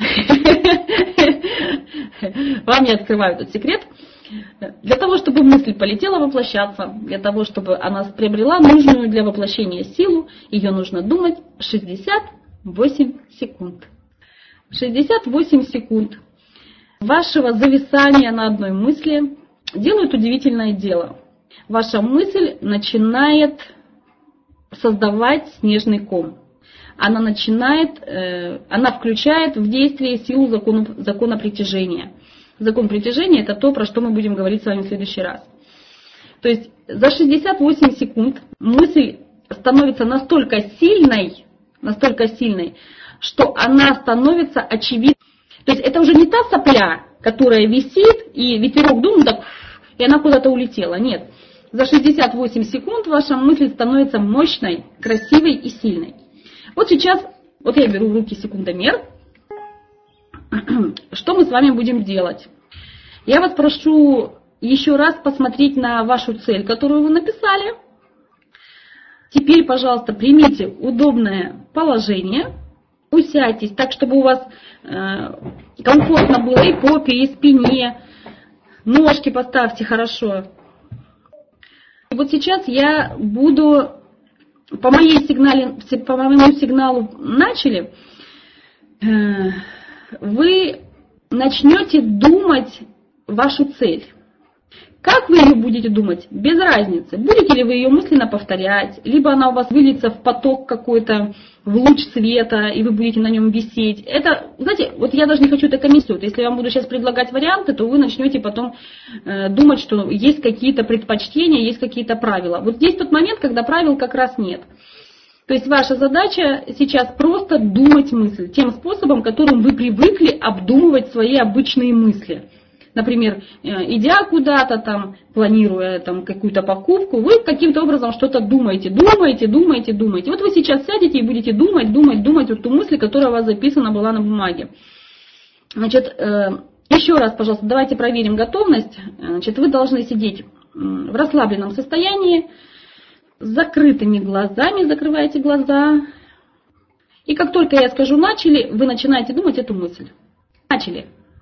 Вам не открываю этот секрет. Для того, чтобы мысль полетела воплощаться, для того, чтобы она приобрела нужную для воплощения силу, ее нужно думать 68 секунд. 68 секунд вашего зависания на одной мысли делают удивительное дело. Ваша мысль начинает создавать снежный ком. Она включает в действие силу закона притяжения. Закон притяжения – это то, про что мы будем говорить с вами в следующий раз. То есть за 68 секунд мысль становится настолько сильной, что она становится очевидной. То есть это уже не та сопля, которая висит, и ветерок дунул, так, и она куда-то улетела. Нет. За 68 секунд ваша мысль становится мощной, красивой и сильной. Вот сейчас, вот я беру в руки секундомер. Что мы с вами будем делать? Я вас прошу еще раз посмотреть на вашу цель, которую вы написали. Теперь, пожалуйста, примите удобное положение. Усядьтесь так, чтобы у вас комфортно было и попе, и спине. Ножки поставьте хорошо. И вот сейчас я буду по моему сигналу начали. Вы начнете думать вашу цель. Как вы ее будете думать? Без разницы. Будете ли вы ее мысленно повторять, либо она у вас выльется в поток какой-то, в луч света, и вы будете на нем висеть. Это, знаете, вот я даже не хочу это комментировать. Если я вам буду сейчас предлагать варианты, то вы начнете потом думать, что есть какие-то предпочтения, есть какие-то правила. Вот здесь тот момент, когда правил как раз нет. То есть ваша задача сейчас просто думать мысль тем способом, которым вы привыкли обдумывать свои обычные мысли. Например, идя куда-то, там, планируя там, какую-то покупку, вы каким-то образом что-то думаете. Вот вы сейчас сядете и будете думать вот ту мысль, которая у вас записана была на бумаге. Значит, еще раз, пожалуйста, давайте проверим готовность. Значит, вы должны сидеть в расслабленном состоянии, с закрытыми глазами, закрываете глаза. И как только я скажу «начали», вы начинаете думать эту мысль. Начали.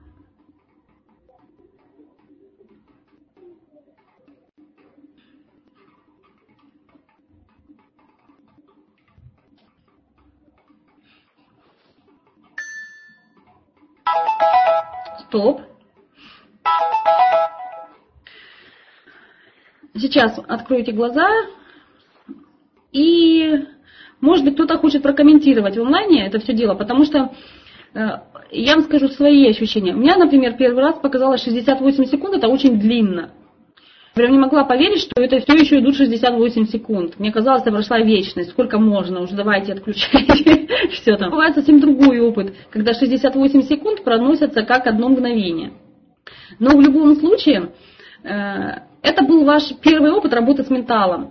Стоп. Сейчас откройте глаза, и, может быть, кто-то хочет прокомментировать в онлайне это все дело, потому что я вам скажу свои ощущения. У меня, например, первый раз показалось 68 секунд, это очень длинно. Я прям не могла поверить, что это все еще идут 68 секунд. Мне казалось, это прошла вечность. Сколько можно? Уже давайте отключайте. Все там. Бывает совсем другой опыт, когда 68 секунд проносятся как одно мгновение. Но в любом случае, это был ваш первый опыт работы с менталом.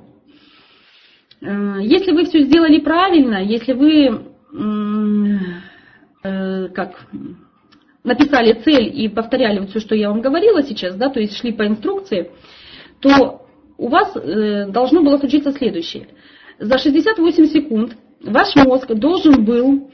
Если вы все сделали правильно, если вы написали цель и повторяли вот все, что я вам говорила сейчас, да, то есть шли по инструкции, то у вас должно было случиться следующее. За 68 секунд ваш мозг должен был,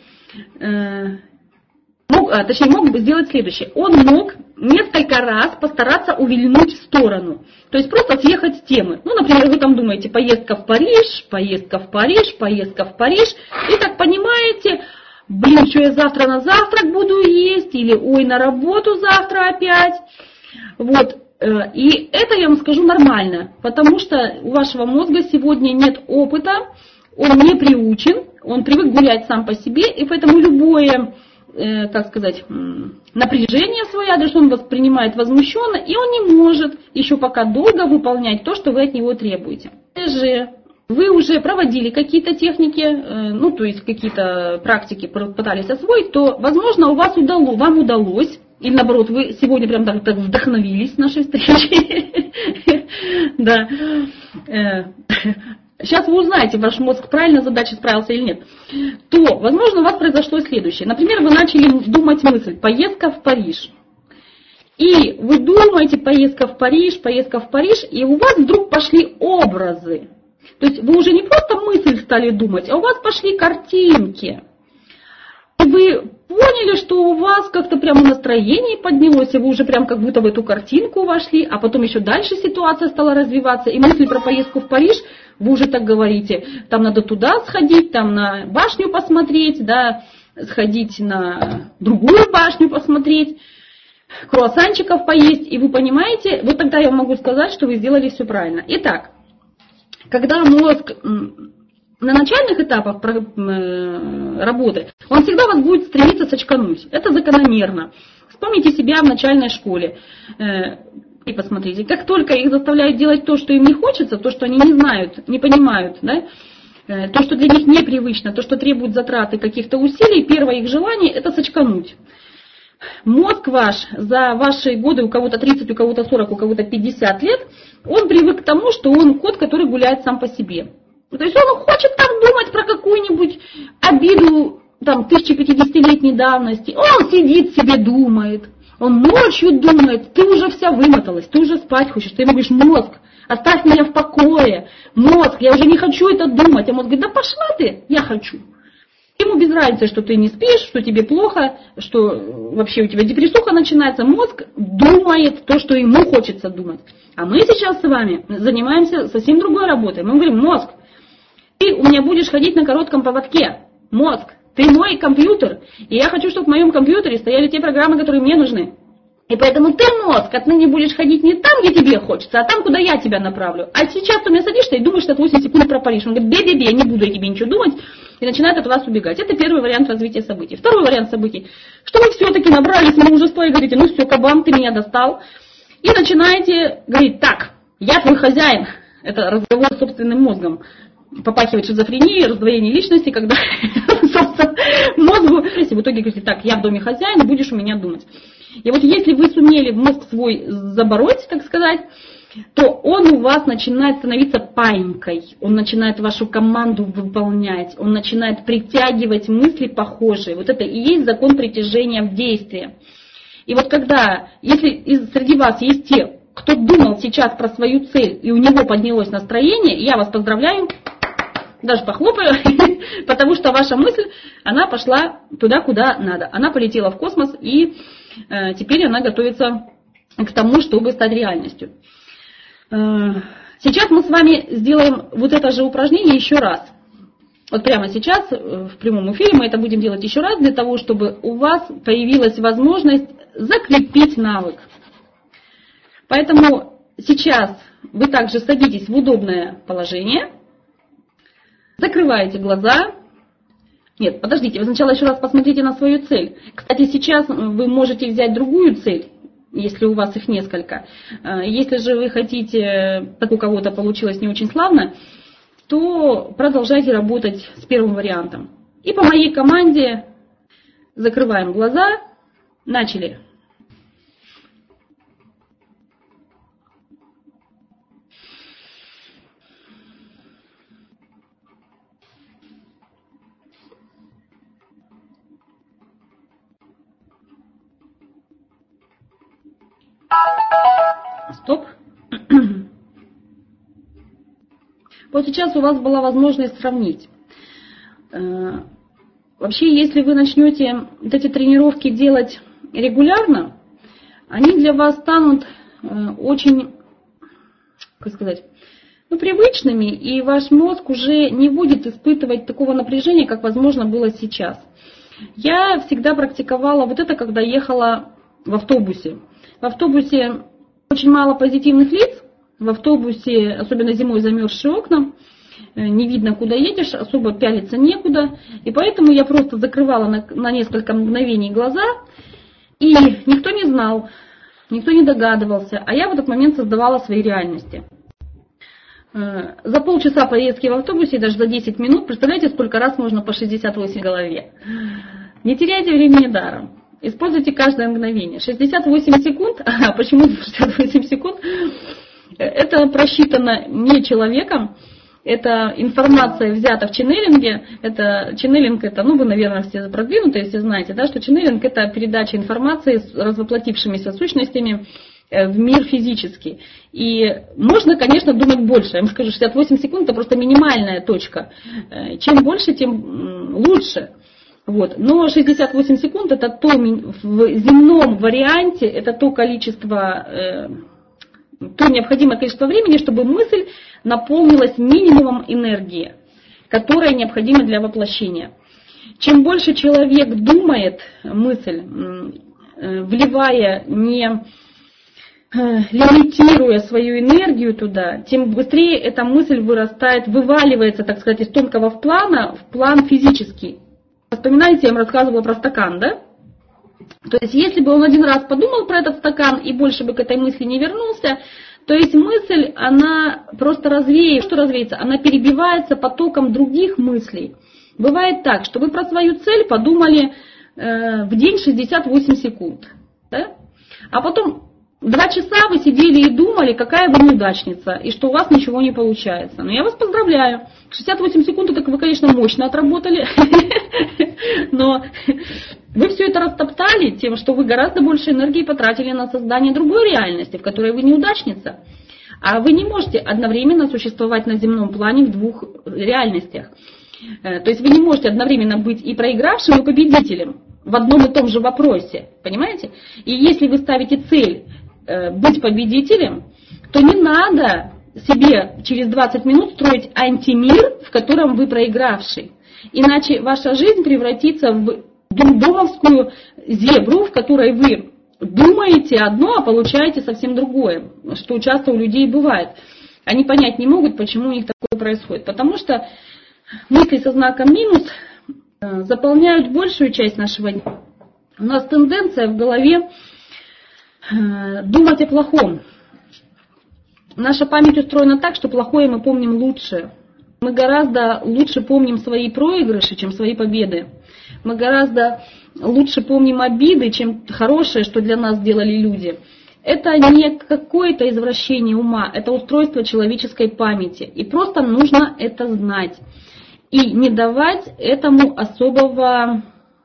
мог бы сделать следующее. Он мог несколько раз постараться увильнуть в сторону. То есть просто съехать с темы. Ну, например, вы там думаете, поездка в Париж, поездка в Париж, поездка в Париж. И так понимаете, блин, что я завтра на завтрак буду есть, или ой, на работу завтра опять. Вот. И это, я вам скажу, нормально, потому что у вашего мозга сегодня нет опыта, он не приучен, он привык гулять сам по себе, и поэтому любое, так сказать, напряжение в свой адрес он воспринимает возмущенно, и он не может еще пока долго выполнять то, что вы от него требуете. Если вы уже проводили какие-то техники, ну, то есть какие-то практики пытались освоить, то, возможно, вам удалось, или наоборот, вы сегодня прям так вдохновились нашей встречей. Да. Сейчас вы узнаете, ваш мозг правильно с задачей справился или нет. То, возможно, у вас произошло следующее. Например, вы начали думать мысль «поездка в Париж». И вы думаете «поездка в Париж», и у вас вдруг пошли образы. То есть вы уже не просто мысль стали думать, а у вас пошли картинки. И вы поняли, что у вас как-то прямо настроение поднялось, и вы уже прям как будто в эту картинку вошли, а потом еще дальше ситуация стала развиваться, и мысли про поездку в Париж, вы уже так говорите, там надо туда сходить, там на башню посмотреть, да, сходить на другую башню посмотреть, круассанчиков поесть, и вы понимаете, вот тогда я могу сказать, что вы сделали все правильно. Итак, когда мозг на начальных этапах работы, он всегда вас будет стремиться сочкануть. Это закономерно. Вспомните себя в начальной школе и посмотрите, как только их заставляют делать то, что им не хочется, то, что они не знают, не понимают, да, то, что для них непривычно, то, что требует затраты каких-то усилий, первое их желание – это сочкануть. Мозг ваш за ваши годы, у кого-то 30, у кого-то 40, у кого-то 50 лет, он привык к тому, что он кот, который гуляет сам по себе. То есть он хочет там думать про какую-нибудь обиду там, 1050-летней давности. Он сидит себе, думает. Он ночью думает, ты уже вся вымоталась, ты уже спать хочешь. Ты ему говоришь, мозг, оставь меня в покое. Мозг, я уже не хочу это думать. А мозг говорит, да пошла ты, я хочу. Ему без разницы, что ты не спишь, что тебе плохо, что вообще у тебя депрессуха начинается. Мозг думает то, что ему хочется думать. А мы сейчас с вами занимаемся совсем другой работой. Мы говорим, мозг, ты у меня будешь ходить на коротком поводке. Мозг, ты мой компьютер, и я хочу, чтобы в моем компьютере стояли те программы, которые мне нужны. И поэтому ты, мозг, отныне будешь ходить не там, где тебе хочется, а там, куда я тебя направлю. А сейчас ты у меня садишься и думаешь, что 8 секунд про Париж. Он говорит, бе-бе-бе, я не буду я тебе ничего думать, и начинает от вас убегать. Это первый вариант развития событий. Второй вариант событий, что вы все-таки набрались мужества и говорите, ну все, кабан, ты меня достал. И начинаете говорить, так, я твой хозяин. Это разговор с собственным мозгом. Попахивает шизофренией, раздвоение личности, когда собственно, мозгу, если в итоге говорите, так, я в доме хозяин, будешь у меня думать. И вот если вы сумели мозг свой забороть, так сказать, то он у вас начинает становиться паинькой, он начинает вашу команду выполнять, он начинает притягивать мысли похожие. Вот это и есть закон притяжения в действии. И вот когда, если среди вас есть те, кто думал сейчас про свою цель, и у него поднялось настроение, я вас поздравляю, даже похлопаю, потому что ваша мысль, она пошла туда, куда надо. Она полетела в космос, и теперь она готовится к тому, чтобы стать реальностью. Сейчас мы с вами сделаем вот это же упражнение еще раз. Вот прямо сейчас, в прямом эфире, мы это будем делать еще раз, для того, чтобы у вас появилась возможность закрепить навык. Поэтому сейчас вы также садитесь в удобное положение, закрываете глаза. Нет, подождите, вы сначала еще раз посмотрите на свою цель. Кстати, сейчас вы можете взять другую цель, если у вас их несколько. Если же вы хотите, так у кого-то получилось не очень славно, то продолжайте работать с первым вариантом. И по моей команде закрываем глаза, начали. вот сейчас у вас была возможность сравнить. Вообще, если вы начнете вот эти тренировки делать регулярно, они для вас станут очень, как сказать, привычными, и ваш мозг уже не будет испытывать такого напряжения, как, возможно, было сейчас. Я всегда практиковала вот это, когда ехала в автобусе. В автобусе очень мало позитивных лиц, в автобусе, особенно зимой, замерзшие окна, не видно, куда едешь, особо пялиться некуда, и поэтому я просто закрывала на несколько мгновений глаза, и никто не знал, никто не догадывался, а я в этот момент создавала свои реальности. За полчаса поездки в автобусе, даже за 10 минут, представляете, сколько раз можно по 68 в голове. Не теряйте времени даром. Используйте каждое мгновение. 68 секунд, а почему 68 секунд? Это просчитано не человеком, это информация взята в ченнелинге. Ченнелинг это, вы, наверное, все продвинутые, все знаете, да, что ченнелинг это передача информации с развоплотившимися сущностями в мир физический. И можно, конечно, думать больше. Я вам скажу, 68 секунд это просто минимальная точка. Чем больше, тем лучше. Вот. Но 68 секунд это то, в земном варианте, это то количество, то необходимое количество времени, чтобы мысль наполнилась минимумом энергии, которая необходима для воплощения. Чем больше человек думает мысль, вливая, не лимитируя свою энергию туда, тем быстрее эта мысль вырастает, вываливается, так сказать, из тонкого плана в план физический. Вспоминаете, я вам рассказывала про стакан, да? То есть, если бы он один раз подумал про этот стакан и больше бы к этой мысли не вернулся, то есть мысль, она просто развеется, она перебивается потоком других мыслей. Бывает так, что вы про свою цель подумали в день 68 секунд, да? А потом 2 часа вы сидели и думали, какая вы неудачница, и что у вас ничего не получается. Но я вас поздравляю. 68 секунд, это вы, конечно, мощно отработали, но вы все это растоптали тем, что вы гораздо больше энергии потратили на создание другой реальности, в которой вы неудачница. А вы не можете одновременно существовать на земном плане в 2 реальностях. То есть вы не можете одновременно быть и проигравшим, и победителем в одном и том же вопросе. Понимаете? И если вы ставите цель быть победителем, то не надо себе через 20 минут строить антимир, в котором вы проигравший. Иначе ваша жизнь превратится в думдомовскую зебру, в которой вы думаете одно, а получаете совсем другое, что часто у людей бывает. Они понять не могут, почему у них такое происходит. Потому что мысли со знаком минус заполняют большую часть нашего дня. У нас тенденция в голове думать о плохом. Наша память устроена так, что плохое мы помним лучше. Мы гораздо лучше помним свои проигрыши, чем свои победы. Мы гораздо лучше помним обиды, чем хорошее, что для нас делали люди. Это не какое-то извращение ума, это устройство человеческой памяти. И просто нужно это знать. И не давать этому особого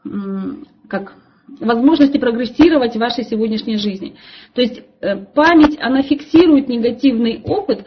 возможности прогрессировать в вашей сегодняшней жизни. То есть память, она фиксирует негативный опыт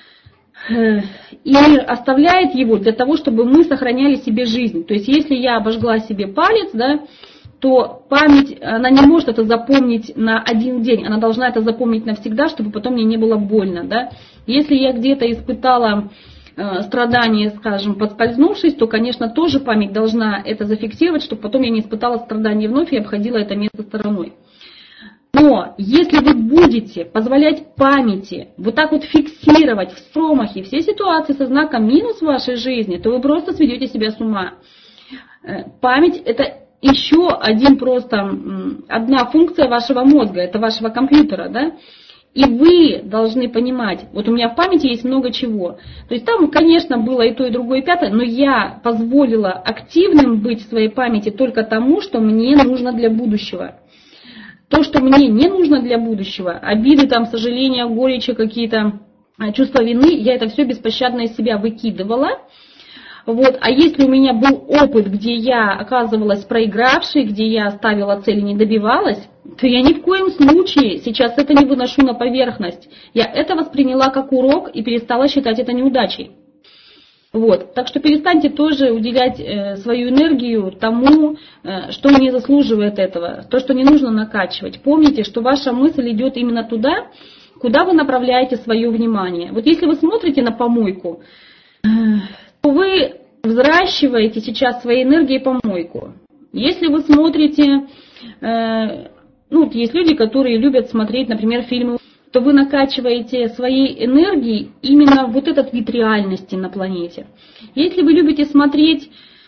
и оставляет его для того, чтобы мы сохраняли себе жизнь. То есть если я обожгла себе палец, да, то память, она не может это запомнить на один день, она должна это запомнить навсегда, чтобы потом мне не было больно. Да. Если я где-то испытала страдания, скажем, подскользнувшись, то, конечно, тоже память должна это зафиксировать, чтобы потом я не испытала страдания вновь и обходила это место стороной. Но если вы будете позволять памяти вот так вот фиксировать в промахе все ситуации со знаком минус в вашей жизни, то вы просто сведете себя с ума. Память – это еще одна функция вашего мозга, это вашего компьютера, да? И вы должны понимать, вот у меня в памяти есть много чего. То есть там, конечно, было и то, и другое, и пятое, но я позволила активным быть в своей памяти только тому, что мне нужно для будущего. То, что мне не нужно для будущего, обиды, там, сожаления, горечи, какие-то чувства вины, я это все беспощадно из себя выкидывала. Вот. А если у меня был опыт, где я оказывалась проигравшей, где я ставила цель и не добивалась, то я ни в коем случае сейчас это не выношу на поверхность. Я это восприняла как урок и перестала считать это неудачей. Вот. Так что перестаньте тоже уделять свою энергию тому, что не заслуживает этого, то, что не нужно накачивать. Помните, что ваша мысль идет именно туда, куда вы направляете свое внимание. Вот если вы смотрите на помойку, то вы взращиваете сейчас своей энергией помойку. Если вы смотрите, есть люди, которые любят смотреть, например, фильмы, то вы накачиваете своей энергией именно вот этот вид реальности на планете. Если вы любите смотреть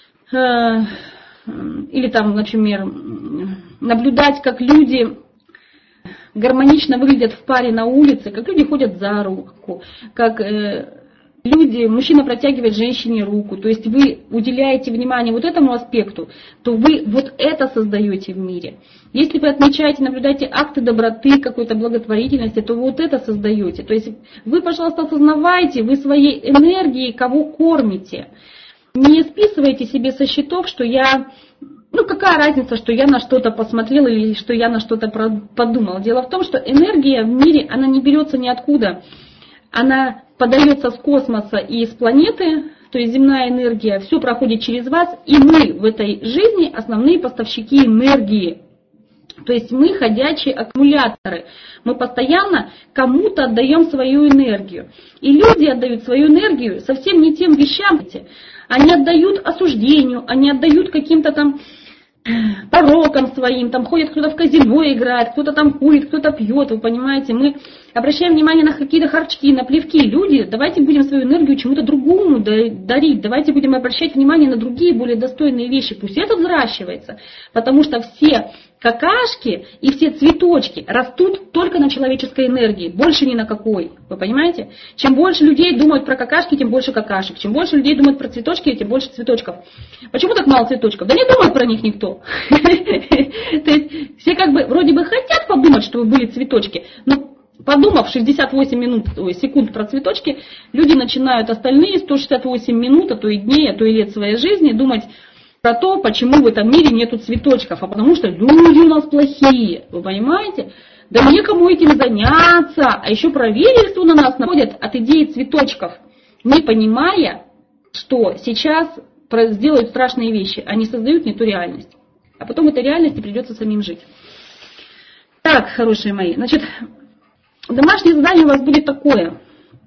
или там, например, наблюдать, как люди гармонично выглядят в паре на улице, как люди ходят за руку, как мужчина протягивает женщине руку, то есть вы уделяете внимание вот этому аспекту, то вы вот это создаете в мире. Если вы отмечаете, наблюдаете акты доброты, какой-то благотворительности, то вы вот это создаете. То есть вы, пожалуйста, осознавайте, вы своей энергией кого кормите. Не списывайте себе со счетов, что какая разница, что я на что-то посмотрел или что я на что-то подумал. Дело в том, что энергия в мире, она не берется ниоткуда. Она подается с космоса и из планеты, то есть земная энергия, все проходит через вас, и мы в этой жизни основные поставщики энергии. То есть мы ходячие аккумуляторы. Мы постоянно кому-то отдаем свою энергию. И люди отдают свою энергию совсем не тем вещам. Они отдают осуждению, они отдают каким-то там порокам своим, там ходит кто-то в казино играет, кто-то там курит, кто-то пьет, вы понимаете, мы обращаем внимание на какие-то харчки, на плевки. Люди, давайте будем свою энергию чему-то другому дарить, давайте будем обращать внимание на другие, более достойные вещи, пусть это взращивается, потому что все какашки и все цветочки растут только на человеческой энергии, больше ни на какой, вы понимаете? Чем больше людей думают про какашки, тем больше какашек, чем больше людей думают про цветочки, тем больше цветочков. Почему так мало цветочков? Да не думает про них никто. То есть все как бы вроде бы хотят подумать, чтобы были цветочки, но подумав 68 секунд про цветочки, люди начинают остальные 168 минут, а то и дней, а то и лет своей жизни думать про то, почему в этом мире нету цветочков, а потому что люди у нас плохие, вы понимаете? Да некому этим заняться, а еще правительство на нас находит от идеи цветочков, не понимая, что сейчас сделают страшные вещи, они создают не ту реальность, а потом этой реальности придется самим жить. Так, хорошие мои, значит, домашнее задание у вас будет такое.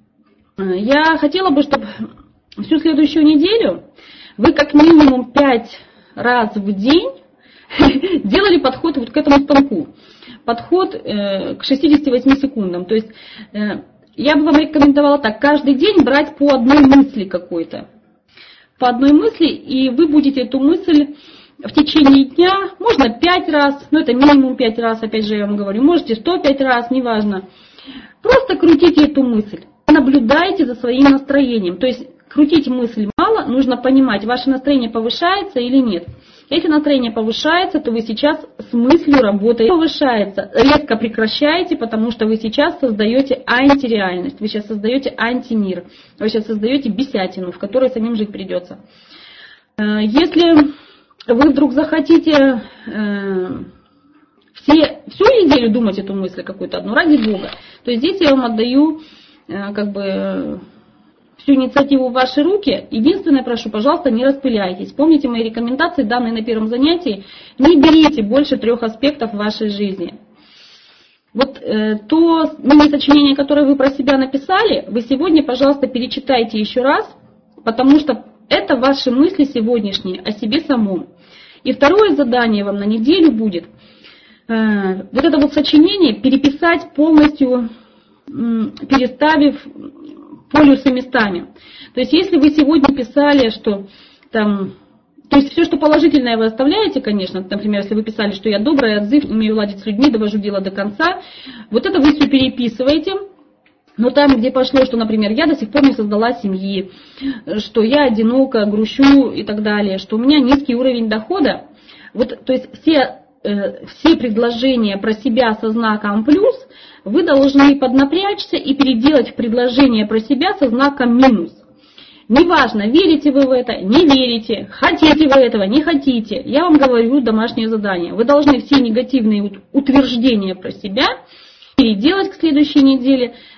Я хотела бы, чтобы всю следующую неделю вы как минимум 5 раз в день делали подход вот к этому станку. Подход к 68 секундам. То есть я бы вам рекомендовала так, каждый день брать по одной мысли какой-то. По одной мысли, и вы будете эту мысль в течение дня, можно 5 раз, но это минимум 5 раз, опять же я вам говорю, можете 105 раз, неважно. Просто крутите эту мысль, наблюдайте за своим настроением. То есть крутить мысль мало, нужно понимать, ваше настроение повышается или нет. Если настроение повышается, то вы сейчас с мыслью работаете. Повышается, резко прекращаете, потому что вы сейчас создаете антиреальность, вы сейчас создаете антимир, вы сейчас создаете бесятину, в которой самим жить придется. Если вы вдруг захотите всю неделю думать эту мысль какую-то одну, ради Бога, то здесь я вам отдаю всю инициативу в ваши руки. Единственное, прошу, пожалуйста, не распыляйтесь. Помните мои рекомендации, данные на первом занятии. Не берите больше 3 аспектов вашей жизни. Вот то мини-сочинение, которое вы про себя написали, вы сегодня, пожалуйста, перечитайте еще раз, потому что это ваши мысли сегодняшние о себе самом. И второе задание вам на неделю будет вот это вот сочинение переписать полностью, переставив полюсы местами. То есть если вы сегодня писали, что там, то есть все, что положительное вы оставляете, конечно, например, если вы писали, что я добрая, отзыв, умею ладить с людьми, довожу дело до конца, вот это вы все переписываете. Но там, где пошло, что, например, я до сих пор не создала семьи, что я одинока, грущу и так далее, что у меня низкий уровень дохода, вот, то есть все предложения про себя со знаком плюс вы должны поднапрячься и переделать в предложение про себя со знаком минус. Неважно, верите вы в это, не верите, хотите вы этого, не хотите. Я вам говорю домашнее задание. Вы должны все негативные утверждения про себя переделать к следующей неделе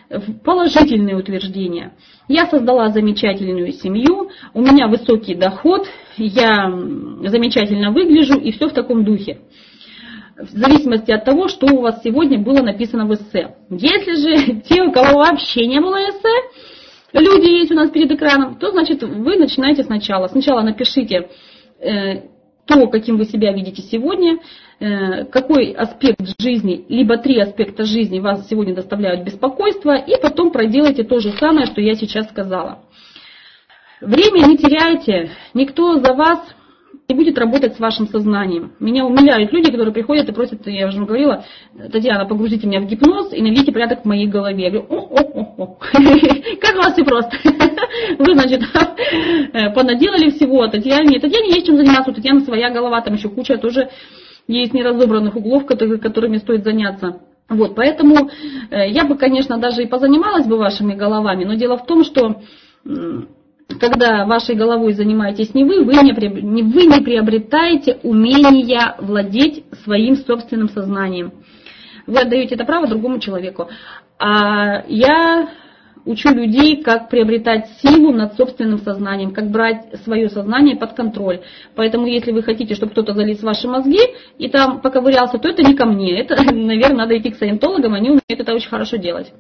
положительные утверждения. Я создала замечательную семью, у меня высокий доход, я замечательно выгляжу и все в таком духе. В зависимости от того, что у вас сегодня было написано в эссе. Если же те, у кого вообще не было эссе, люди есть у нас перед экраном, то значит вы начинаете сначала. Сначала напишите то, каким вы себя видите сегодня, какой аспект жизни, либо 3 аспекта жизни вас сегодня доставляют беспокойство, и потом проделайте то же самое, что я сейчас сказала. Время не теряйте, никто за вас не будет работать с вашим сознанием. Меня умиляют люди, которые приходят и просят, я уже говорила, Татьяна, погрузите меня в гипноз и наведите порядок в моей голове. Я говорю, как у вас все просто. Вы, значит, понаделали всего, Татьяне есть чем заниматься, у Татьяны своя голова, там еще куча тоже есть неразобранных углов, которыми стоит заняться. Вот, поэтому я бы, конечно, даже и позанималась бы вашими головами, но дело в том, что когда вашей головой занимаетесь не вы, вы не приобретаете умения владеть своим собственным сознанием. Вы отдаете это право другому человеку. А я учу людей, как приобретать силу над собственным сознанием, как брать свое сознание под контроль. Поэтому, если вы хотите, чтобы кто-то залез в ваши мозги и там поковырялся, то это не ко мне. Это, наверное, надо идти к саентологам, они умеют это очень хорошо делать.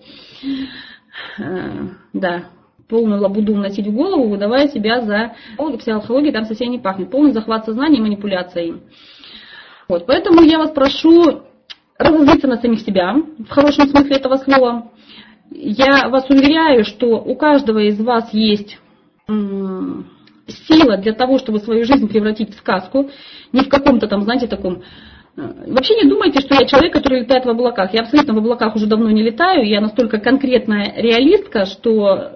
Да. Полную лабуду вносить в голову, выдавая себя за психологию, там совсем не пахнет. Полный захват сознания и манипуляция им. Вот, поэтому я вас прошу разозлиться на самих себя, в хорошем смысле этого слова. Я вас уверяю, что у каждого из вас есть сила для того, чтобы свою жизнь превратить в сказку, не в каком-то там, знаете, таком... Вообще не думайте, что я человек, который летает в облаках. Я абсолютно в облаках уже давно не летаю, я настолько конкретная реалистка, что...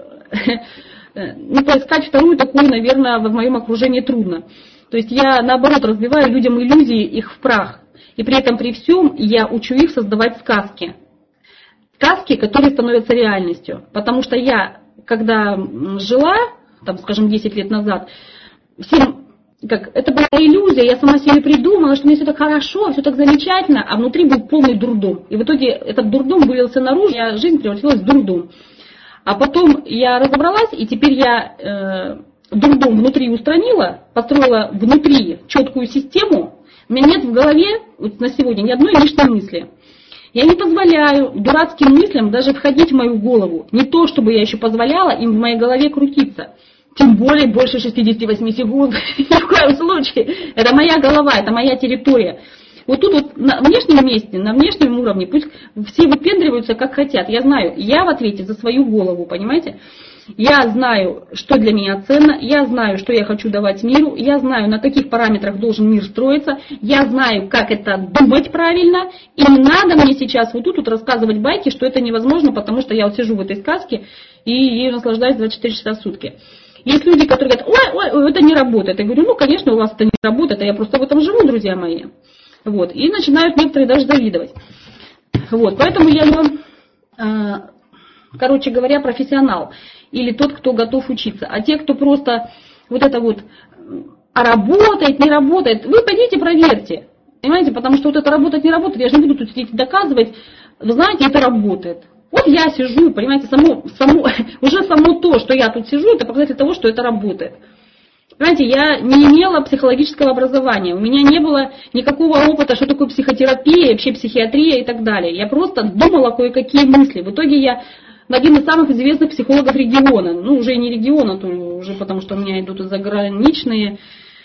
поискать вторую такую, наверное, в моем окружении трудно. То есть я, наоборот, разбиваю людям иллюзии, их в прах. И при этом, при всем, я учу их создавать сказки. Сказки, которые становятся реальностью. Потому что я, когда жила, там, скажем, 10 лет назад, всем, это была иллюзия, я сама себе придумала, что мне все так хорошо, все так замечательно, а внутри был полный дурдом. И в итоге этот дурдом вылился наружу, и жизнь превратилась в дурдом. А потом я разобралась, и теперь я дурдом внутри устранила, построила внутри четкую систему. У меня нет в голове вот на сегодня ни одной лишней мысли. Я не позволяю дурацким мыслям даже входить в мою голову. Не то, чтобы я еще позволяла им в моей голове крутиться. Тем более больше 68 секунд. Ни в коем случае. Это моя голова, это моя территория. Вот тут вот на внешнем месте, на внешнем уровне, пусть все выпендриваются как хотят. Я знаю, я в ответе за свою голову, понимаете? Я знаю, что для меня ценно, я знаю, что я хочу давать миру, я знаю, на каких параметрах должен мир строиться, я знаю, как это думать правильно, и не надо мне сейчас вот тут рассказывать байки, что это невозможно, потому что я вот сижу в этой сказке и ею наслаждаюсь 24 часа в сутки. Есть люди, которые говорят, ой, это не работает. Я говорю, конечно, у вас это не работает, а я просто в этом живу, друзья мои. Вот. И начинают некоторые даже завидовать. Вот. Поэтому я вам, короче говоря, профессионал. Или тот, кто готов учиться. А те, кто просто вот это вот работает, не работает, вы пойдите проверьте. Понимаете, потому что вот это работает, не работает, я же не буду тут сидеть доказывать. Вы знаете, это работает. Вот я сижу, понимаете, уже само то, что я тут сижу, это показатель того, что это работает. Понимаете, я не имела психологического образования, у меня не было никакого опыта, что такое психотерапия, вообще психиатрия и так далее. Я просто думала кое-какие мысли. В итоге я один из самых известных психологов региона, ну уже не региона, уже потому что у меня идут заграничные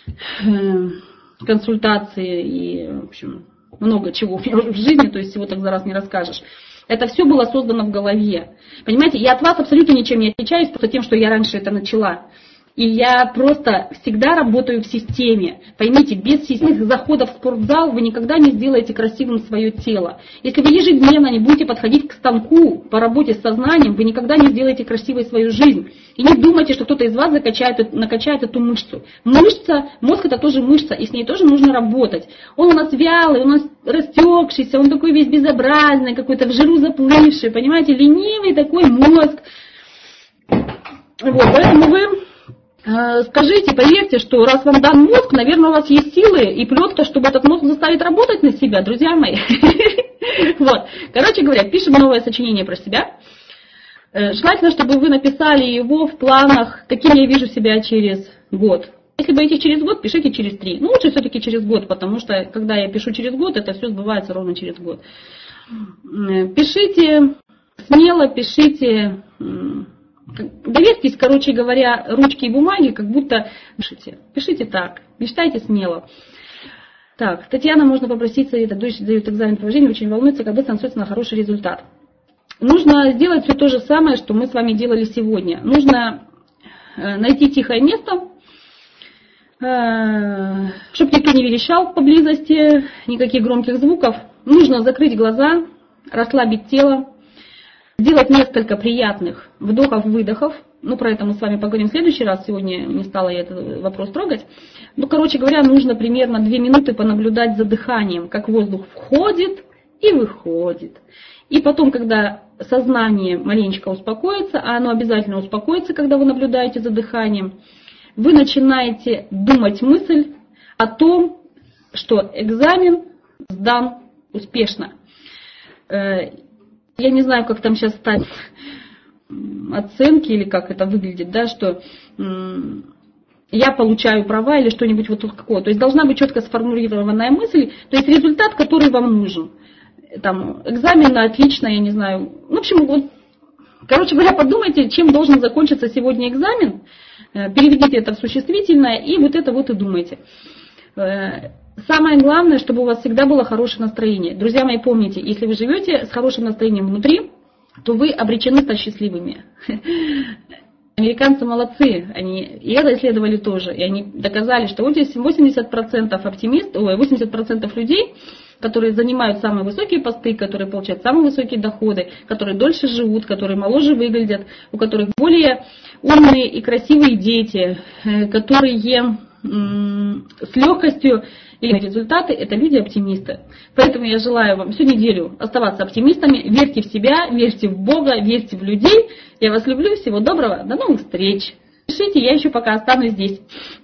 консультации и, в общем, много чего в жизни, то есть всего так за раз не расскажешь. Это все было создано в голове. Понимаете, я от вас абсолютно ничем не отличаюсь, просто тем, что я раньше это начала. И я просто всегда работаю в системе. Поймите, без системных заходов в спортзал вы никогда не сделаете красивым свое тело. Если вы ежедневно не будете подходить к станку по работе с сознанием, вы никогда не сделаете красивой свою жизнь. И не думайте, что кто-то из вас накачает эту мышцу. Мышца, мозг это тоже мышца, и с ней тоже нужно работать. Он у нас вялый, у нас растекшийся, он такой весь безобразный, какой-то в жиру заплывший, понимаете, ленивый такой мозг. Вот, поэтому вы... Скажите, поверьте, что раз вам дан мозг, наверное, у вас есть силы и плетка, чтобы этот мозг заставить работать на себя, друзья мои. Вот. Короче говоря, пишем новое сочинение про себя. Желательно, чтобы вы написали его в планах, каким я вижу себя через год. Если боитесь через год, пишите через 3. Ну, лучше все-таки через год, потому что, когда я пишу через год, это все сбывается ровно через год. Пишите смело, пишите, доверьтесь, короче говоря, ручки и бумаги, как будто пишите. Пишите так, мечтайте смело. Так, Татьяна, можно попросить совета. Дочь дает экзамен по вождению, очень волнуется, как быстро настроиться на хороший результат. Нужно сделать все то же самое, что мы с вами делали сегодня. Нужно найти тихое место, чтобы никто не верещал поблизости, никаких громких звуков. Нужно закрыть глаза, расслабить тело, сделать несколько приятных вдохов-выдохов. Ну, про это мы с вами поговорим в следующий раз. Сегодня не стала я этот вопрос трогать. Ну, короче говоря, нужно примерно 2 минуты понаблюдать за дыханием, как воздух входит и выходит. И потом, когда сознание маленечко успокоится, а оно обязательно успокоится, когда вы наблюдаете за дыханием, вы начинаете думать мысль о том, что экзамен сдан успешно. Я не знаю, как там сейчас ставить оценки или как это выглядит, да, что я получаю права или что-нибудь вот такое. То есть должна быть четко сформулированная мысль, то есть результат, который вам нужен. Там, экзамен на отлично, я не знаю. В общем, вот, короче говоря, подумайте, чем должен закончиться сегодня экзамен, переведите это в существительное и вот это вот и думайте. Самое главное, чтобы у вас всегда было хорошее настроение. Друзья мои, помните, если вы живете с хорошим настроением внутри, то вы обречены стать счастливыми. Американцы молодцы, они и это исследовали тоже, и они доказали, что вот здесь 80% людей, которые занимают самые высокие посты, которые получают самые высокие доходы, которые дольше живут, которые моложе выглядят, у которых более умные и красивые дети, которые с легкостью или результаты, это люди-оптимисты. Поэтому я желаю вам всю неделю оставаться оптимистами, верьте в себя, верьте в Бога, верьте в людей. Я вас люблю, всего доброго, до новых встреч. Пишите, я еще пока останусь здесь.